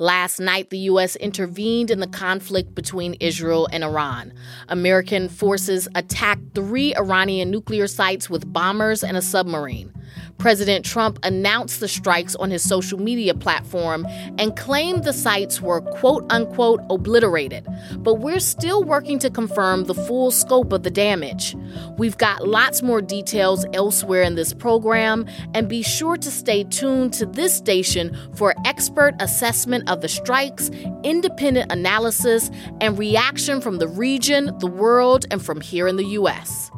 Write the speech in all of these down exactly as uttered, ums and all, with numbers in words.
Last night, the U S intervened in the conflict between Israel and Iran. American forces attacked three Iranian nuclear sites with bombers and a submarine. President Trump announced the strikes on his social media platform and claimed the sites were quote-unquote obliterated. But we're still working to confirm the full scope of the damage. We've got lots more details elsewhere in this program, and be sure to stay tuned to this station for expert assessment of the strikes, independent analysis, and reaction from the region, the world, and from here in the U S.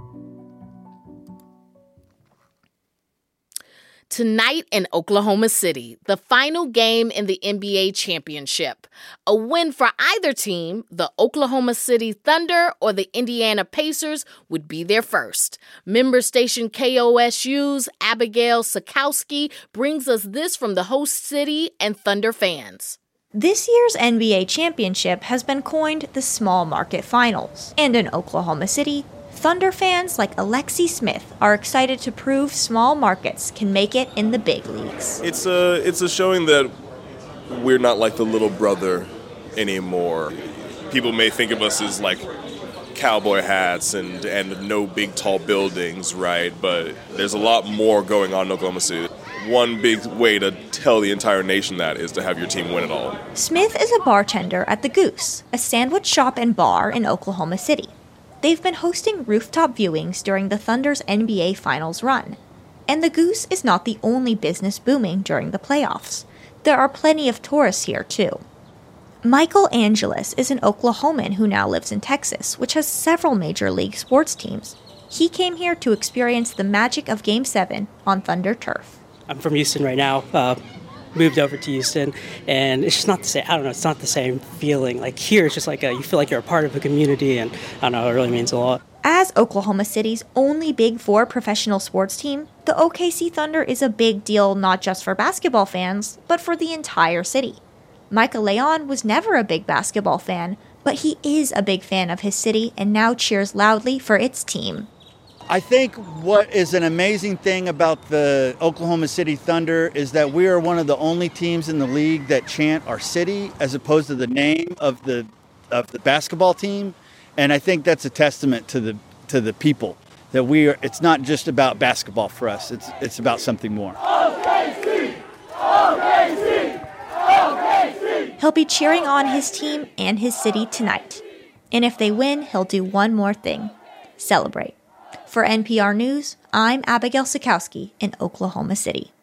Tonight in Oklahoma City, the final game in the N B A championship. A win for either team, the Oklahoma City Thunder or the Indiana Pacers, would be their first. Member station K O S U's Abigail Sakowski brings us this from the host city and Thunder fans. This year's N B A championship has been coined the Small Market Finals, and in Oklahoma City, Thunder fans like Alexi Smith are excited to prove small markets can make it in the big leagues. It's a, it's a showing that we're not like the little brother anymore. People may think of us as like cowboy hats and, and no big tall buildings, right? But there's a lot more going on in Oklahoma City. One big way to tell the entire nation that is to have your team win it all. Smith is a bartender at The Goose, a sandwich shop and bar in Oklahoma City. They've been hosting rooftop viewings during the Thunder's N B A Finals run. And the Goose is not the only business booming during the playoffs. There are plenty of tourists here, too. Michael Angeles is an Oklahoman who now lives in Texas, which has several major league sports teams. He came here to experience the magic of Game seven on Thunder turf. I'm from Houston right now. Uh, moved over to Houston, and it's just not the same. I don't know. It's not the same feeling. Like here, it's just like a, you feel like you're a part of a community, and I don't know. It really means a lot. As Oklahoma City's only Big Four professional sports team, the O K C Thunder is a big deal not just for basketball fans, but for the entire city. Micah Leon was never a big basketball fan, but he is a big fan of his city and now cheers loudly for its team. I think what is an amazing thing about the Oklahoma City Thunder is that we are one of the only teams in the league that chant our city as opposed to the name of the of the basketball team. And I think that's a testament to the to the people that we are. It's not just about basketball for us. It's it's about something more. O K C! O K C! O K C! He'll be cheering on his team and his city tonight. And if they win, he'll do one more thing: celebrate. For N P R News, I'm Abigail Sakowski in Oklahoma City.